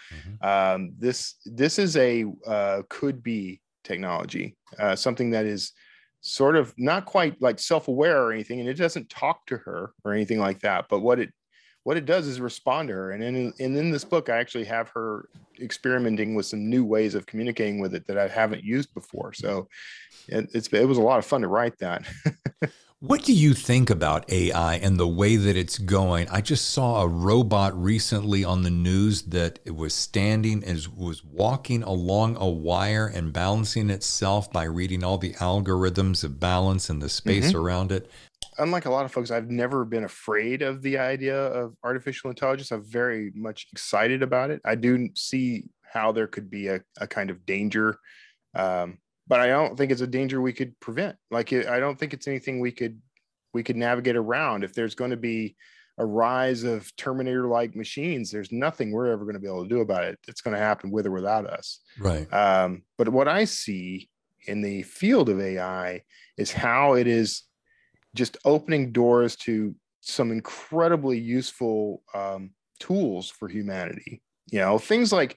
This is a could be technology, something that is sort of not quite like self-aware or anything, and it doesn't talk to her or anything like that. But what it does is respond to her. And in this book, I actually have her experimenting with some new ways of communicating with it that I haven't used before. So it was a lot of fun to write that. What do you think about AI and the way that it's going? I just saw a robot recently on the news that it was standing and was walking along a wire and balancing itself by reading all the algorithms of balance and the space around it. Unlike a lot of folks, I've never been afraid of the idea of artificial intelligence. I'm very much excited about it. I do see how there could be a kind of danger, but I don't think it's a danger we could prevent. I don't think it's anything we could navigate around. If there's going to be a rise of Terminator-like machines, there's nothing we're ever going to be able to do about it. It's going to happen with or without us. Right. But what I see in the field of AI is how it is just opening doors to some incredibly useful tools for humanity. Things like,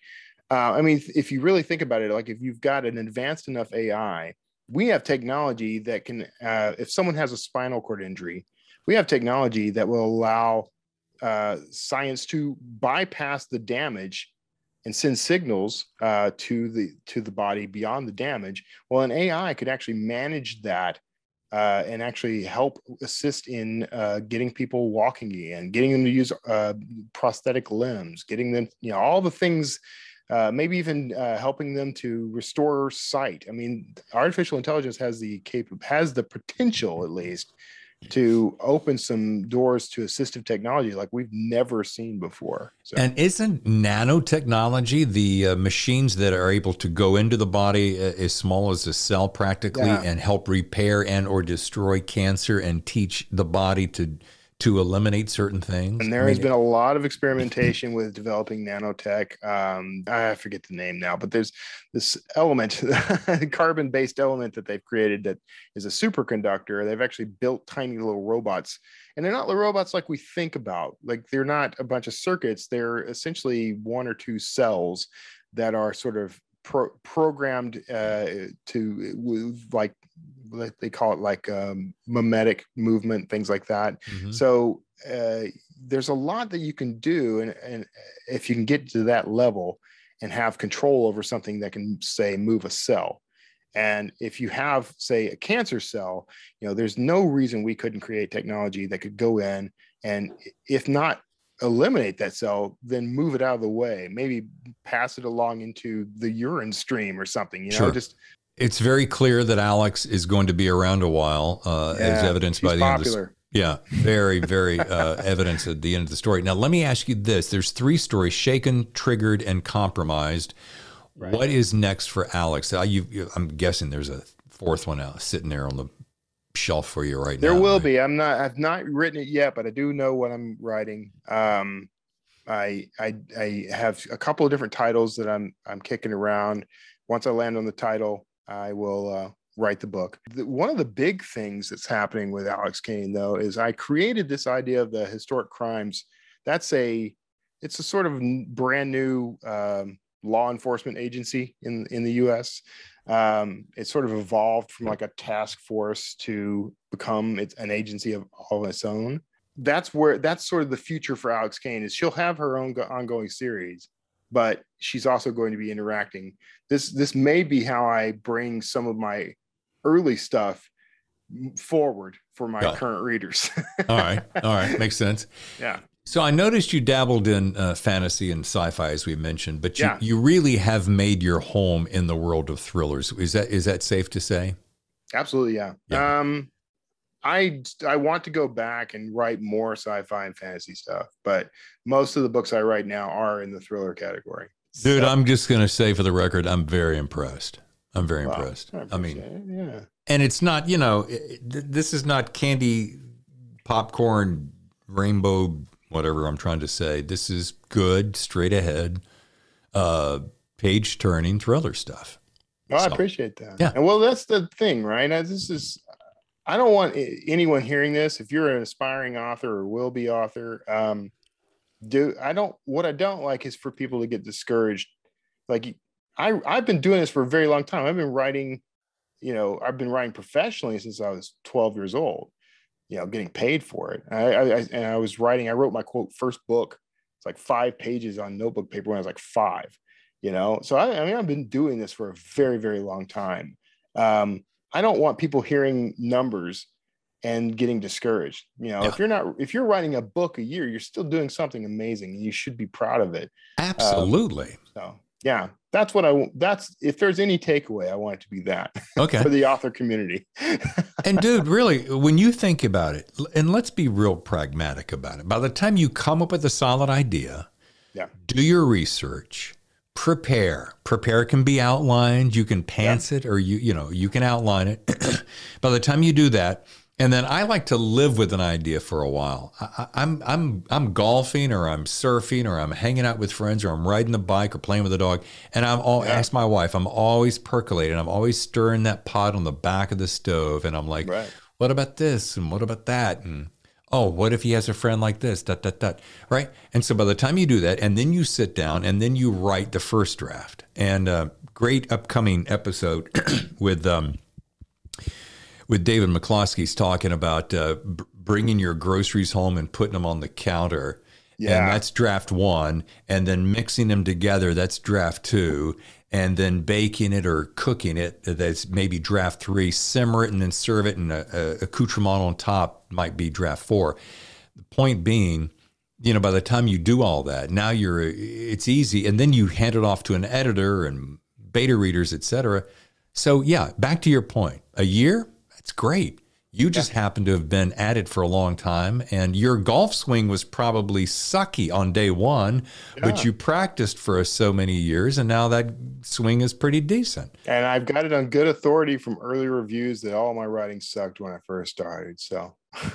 if you really think about it, like if you've got an advanced enough AI, we have technology that can, if someone has a spinal cord injury, we have technology that will allow science to bypass the damage and send signals to the body beyond the damage. Well, an AI could actually manage that and actually help assist in getting people walking again, getting them to use prosthetic limbs, getting them, all the things, maybe even helping them to restore sight. I mean, artificial intelligence has the potential, at least, to open some doors to assistive technology like we've never seen before. So. And isn't nanotechnology, the machines that are able to go into the body as small as a cell practically and help repair and or destroy cancer and teach the body to eliminate certain things? And there has been a lot of experimentation with developing nanotech. I forget the name now, but there's this element, carbon-based element that they've created that is a superconductor. They've actually built tiny little robots, and they're not the robots like we think about. Like, they're not a bunch of circuits. They're essentially one or two cells that are sort of programmed to like they call it like mimetic movement, things like that. So there's a lot that you can do, and if you can get to that level and have control over something that can, say, move a cell. And if you have, say, a cancer cell, there's no reason we couldn't create technology that could go in and, if not eliminate that cell, then move it out of the way, maybe pass it along into the urine stream or something, Sure. It's very clear that Alex is going to be around a while, as evidenced by the end of this. Yeah, very, very evidence at the end of the story. Now, let me ask you this. There's 3 stories: Shaken, Triggered, and Compromised. Right. What is next for Alex? I'm guessing there's a 4th one out sitting there on the shelf for you right now. There will be. I've not written it yet, but I do know what I'm writing. I have a couple of different titles that I'm kicking around. Once I land on the title, I will write the book. One of the big things that's happening with Alex Kane, though, is I created this idea of the historic crimes. It's a sort of brand new law enforcement agency in the U.S. It sort of evolved from like a task force to become an agency of all its own. That's sort of the future for Alex Kane. Is she'll have her own ongoing series, but she's also going to be interacting. This may be how I bring some of my early stuff forward for my current readers. All right, makes sense. Yeah. So I noticed you dabbled in fantasy and sci-fi, as we mentioned, but Yeah. you really have made your home in the world of thrillers. Is that safe to say? Absolutely, yeah. Yeah. I want to go back and write more sci-fi and fantasy stuff, but most of the books I write now are in the thriller category. Dude, So- I'm just going to say for the record, I'm very impressed. I'm very Wow, impressed. I appreciate mean, it, yeah. and it's not, this is not candy, popcorn, rainbow, whatever I'm trying to say. This is good, straight ahead, page turning thriller stuff. Well, I So, appreciate that. yeah. And well, that's the thing, right? I don't want anyone hearing this. If you're an aspiring author or will be author, what I don't like is for people to get discouraged. Like I've been doing this for a very long time. I've been writing professionally since I was 12 years old, getting paid for it. I wrote my quote first book. It's like 5 pages on notebook paper when I was like 5, So I've been doing this for a very, very long time. I don't want people hearing numbers and getting discouraged. If you're writing a book a year, you're still doing something amazing and you should be proud of it. Absolutely. So yeah, if there's any takeaway, I want it to be that Okay. for the author community. And dude, really, when you think about it, and let's be real pragmatic about it, by the time you come up with a solid idea, Yeah. do your research, prepare can be outlined, you can pants it, or you can outline it. By the time you do that, and then I like to live with an idea for a while. I'm golfing, or I'm surfing, or I'm hanging out with friends, or I'm riding the bike, or playing with a dog, and ask my wife. I'm always percolating. I'm always stirring that pot on the back of the stove, and I'm like, Right. what about this, and what about that, and oh, what if he has a friend like this, right? And so by the time you do that, and then you sit down, and then you write the first draft, and great upcoming episode with David McCloskey's talking about bringing your groceries home and putting them on the counter. Yeah. And that's draft 1. And then mixing them together, that's draft 2. And then baking it or cooking it, that's maybe draft 3. Simmer it and then serve it, and accoutrement on top might be draft 4. The point being, by the time you do all that, now it's easy. And then you hand it off to an editor and beta readers, et cetera. So yeah, back to your point, a year, that's great. You just happen to have been at it for a long time, and your golf swing was probably sucky on day 1, but you practiced for so many years, and now that swing is pretty decent. And I've got it on good authority from early reviews that all my writing sucked when I first started. So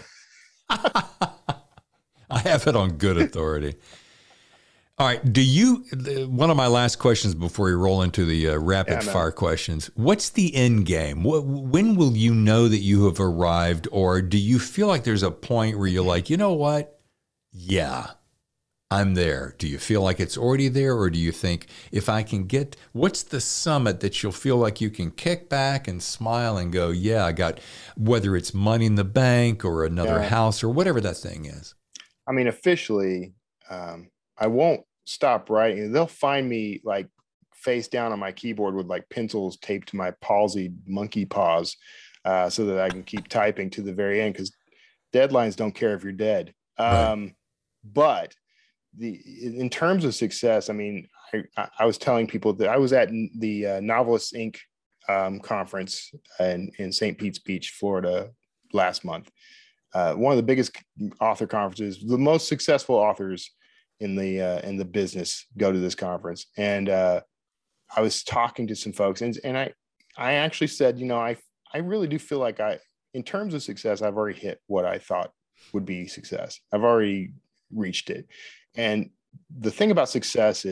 I have it on good authority. All right. One of my last questions before we roll into the rapid fire questions, what's the end game? When will you know that you have arrived, or do you feel like there's a point where you're like, you know what? Yeah, I'm there. Do you feel like it's already there, or do you think what's the summit that you'll feel like you can kick back and smile and go, yeah, I got, whether it's money in the bank or another house or whatever that thing is? I mean, officially, I won't stop writing. They'll find me like face down on my keyboard with like pencils taped to my palsied monkey paws, so that I can keep typing to the very end, because deadlines don't care if you're dead. Right. But in terms of success, I mean, I was telling people that I was at the Novelists Inc. Conference in St. Pete's Beach, Florida last month. One of the biggest author conferences. The most successful authors in the business go to this conference. And I was talking to some folks, and I actually said, I really do feel like in terms of success, I've already hit what I thought would be success. I've already reached it. And the thing about success is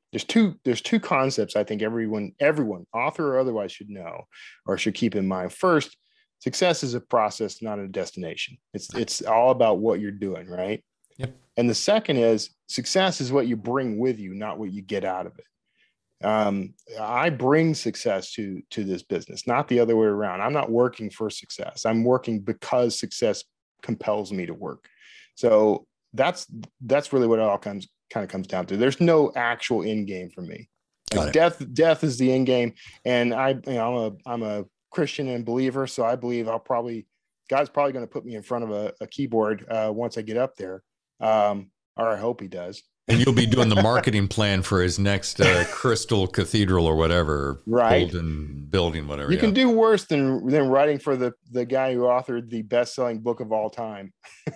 there's two concepts I think everyone, author or otherwise, should know or should keep in mind. First, success is a process, not a destination. It's all about what you're doing, right? Yep. And the second is success is what you bring with you, not what you get out of it. I bring success to this business, not the other way around. I'm not working for success. I'm working because success compels me to work. So that's really what it all kind of comes down to. There's no actual end game for me. Like death is the end game. And I'm a Christian and believer. So I believe God's probably going to put me in front of a keyboard once I get up there. Or I hope he does. And you'll be doing the marketing plan for his next Crystal Cathedral or whatever, right? Golden building, whatever. You can do worse than writing for the guy who authored the best-selling book of all time.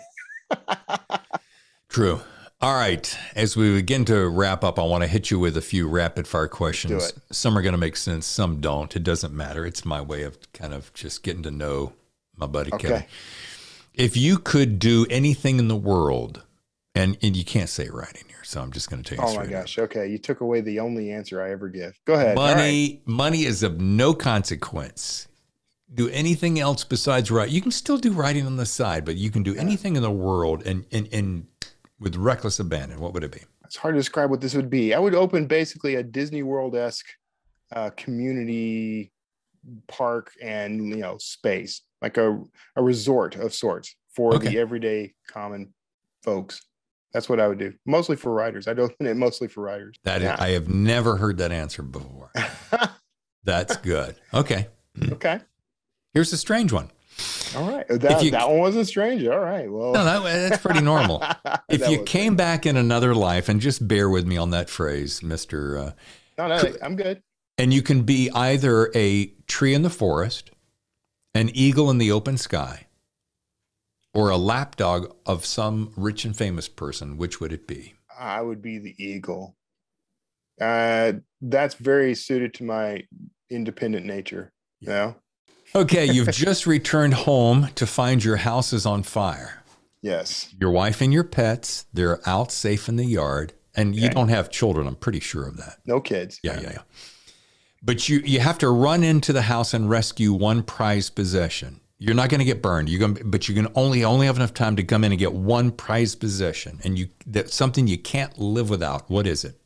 True. All right. As we begin to wrap up, I want to hit you with a few rapid-fire questions. Some are going to make sense, some don't. It doesn't matter. It's my way of kind of just getting to know my buddy Kevin. If you could do anything in the world, and you can't say it right in here, so I'm just going to tell you. Oh my gosh! Okay, you took away the only answer I ever give. Go ahead. Money is of no consequence. Do anything else besides write. You can still do writing on the side, but you can do anything in the world, and with reckless abandon. What would it be? It's hard to describe what this would be. I would open basically a Disney World-esque community park and space, like a resort of sorts for the everyday common folks. That's what I would do. Mostly for writers. I'd open it mostly for writers. I have never heard that answer before. That's good. Okay. Okay. Here's a strange one. All right. That one wasn't strange. All right. Well, no, that's pretty normal. If you came back in another life, and just bear with me on that phrase, Mr. No, I'm good. And you can be either a tree in the forest, an eagle in the open sky, or a lapdog of some rich and famous person. Which would it be? I would be the eagle. That's very suited to my independent nature. Yeah. Okay, you've just returned home to find your house is on fire. Yes. Your wife and your pets, they're out safe in the yard. And you don't have children, I'm pretty sure of that. No kids. Yeah. But you have to run into the house and rescue one prized possession. You're not going to get burned. But you can only have enough time to come in and get one prized possession. And that's something you can't live without. What is it?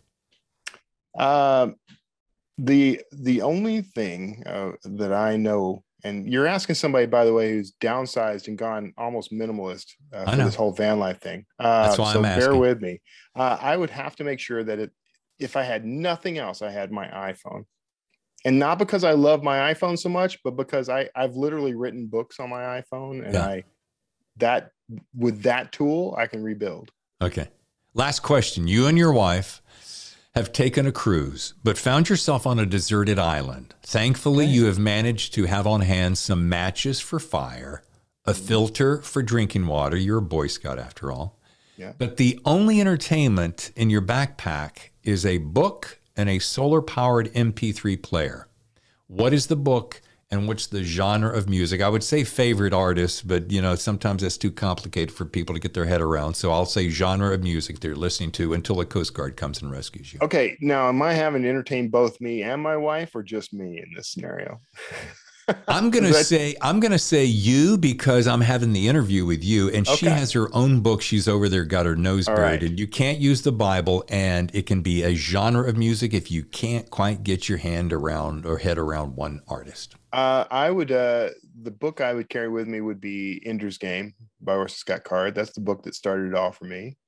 The only thing that I know, and you're asking somebody, by the way, who's downsized and gone almost minimalist for this whole van life thing. That's why I'm asking. Bear with me. I would have to make sure that if I had nothing else, I had my iPhone. And not because I love my iPhone so much, but because I've literally written books on my iPhone, and with that tool, I can rebuild. Okay. Last question. You and your wife have taken a cruise, but found yourself on a deserted island. Thankfully, you have managed to have on hand some matches for fire, a filter for drinking water. You're a Boy Scout after all. Yeah. But the only entertainment in your backpack is a book and a solar-powered MP3 player. What is the book and what's the genre of music? I would say favorite artist, but sometimes that's too complicated for people to get their head around. So I'll say genre of music they're listening to until the Coast Guard comes and rescues you. Okay, now am I having to entertain both me and my wife, or just me in this scenario? I'm gonna say you, because I'm having the interview with you, and she has her own book. She's over there, got her nose buried, and you can't use the Bible, and it can be a genre of music if you can't quite get your hand around or head around one artist. I would the book I would carry with me would be Ender's Game by Orson Scott Card. That's the book that started it all for me.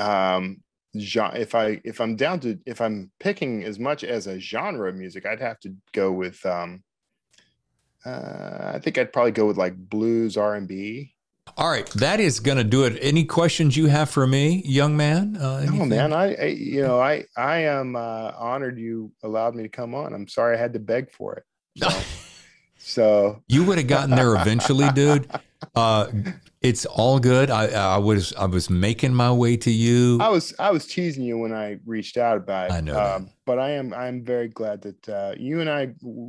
If I'm picking as much as a genre of music, I'd have to go with I think I'd probably go with like blues, R&B. All right, that is going to do it. Any questions you have for me, young man? No, man. I am honored you allowed me to come on. I'm sorry I had to beg for it. So you would have gotten there eventually, dude. It's all good. I was making my way to you. I was teasing you when I reached out about it. I know, but I'm very glad that you and I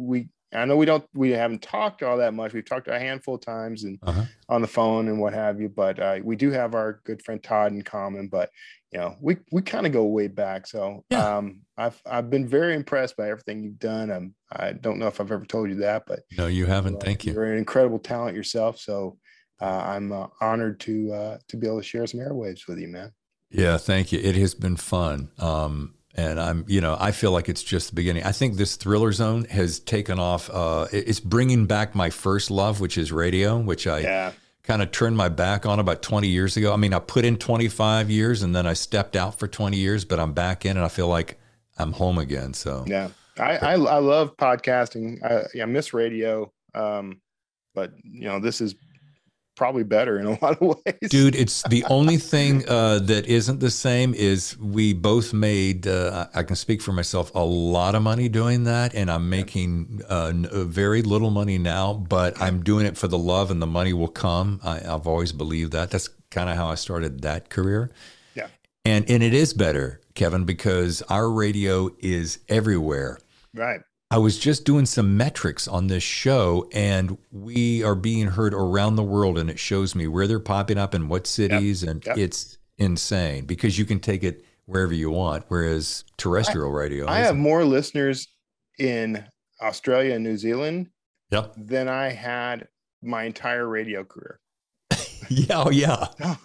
I know we haven't talked all that much. We've talked a handful of times and on the phone and what have you, but we do have our good friend Todd in common. But we kind of go way back. So I've been very impressed by everything you've done. I don't know if I've ever told you that, but no, you haven't. Thank you. You're an incredible talent yourself. So I'm honored to be able to share some airwaves with you, man. Yeah, thank you. It has been fun. And I feel like it's just the beginning. I think this Thriller Zone has taken off. It's bringing back my first love, which is radio, which I kind of turned my back on about 20 years ago. I mean, I put in 25 years and then I stepped out for 20 years, but I'm back in and I feel like I'm home again. So yeah, I love podcasting. I miss radio. But this is probably better in a lot of ways. Dude, it's the only thing that isn't the same is we both made, I can speak for myself, a lot of money doing that. And I'm making very little money now, but I'm doing it for the love and the money will come. I've always believed that. That's kind of how I started that career. Yeah. And it is better, Kevin, because our radio is everywhere. Right. I was just doing some metrics on this show, and we are being heard around the world, and it shows me where they're popping up in what cities, and it's insane because you can take it wherever you want, whereas terrestrial radio. I have more listeners in Australia and New Zealand than I had my entire radio career. Yeah.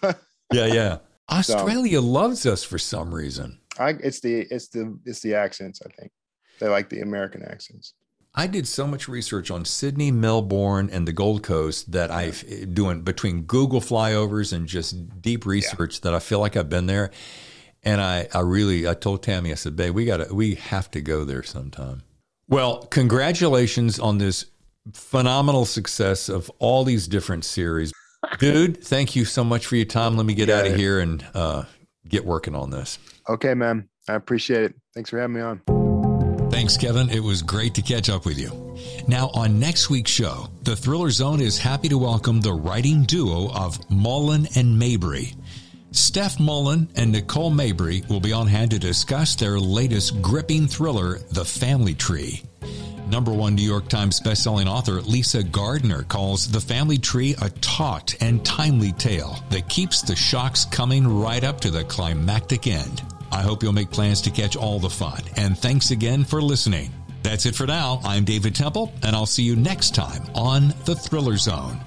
Australia loves us for some reason. It's the accents, I think. They like the American accents. I did so much research on Sydney, Melbourne, and the Gold Coast that I've doing between Google flyovers and just deep research that I feel like I've been there. And I told Tammy, I said, babe, we have to go there sometime. Well, congratulations on this phenomenal success of all these different series. Dude, thank you so much for your time. Let me get out of here and get working on this. Okay, man. I appreciate it. Thanks for having me on. Thanks, Kevin. It was great to catch up with you. Now, on next week's show, the Thriller Zone is happy to welcome the writing duo of Mullen and Mabry. Steph Mullen and Nicole Mabry will be on hand to discuss their latest gripping thriller, The Family Tree. #1 New York Times bestselling author Lisa Gardner calls The Family Tree a taut and timely tale that keeps the shocks coming right up to the climactic end. I hope you'll make plans to catch all the fun. And thanks again for listening. That's it for now. I'm David Temple, and I'll see you next time on The Thriller Zone.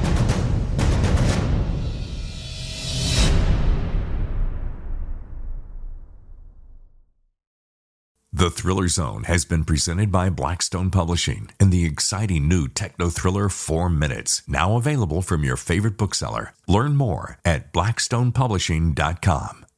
The Thriller Zone has been presented by Blackstone Publishing and the exciting new techno thriller 4 Minutes, now available from your favorite bookseller. Learn more at blackstonepublishing.com.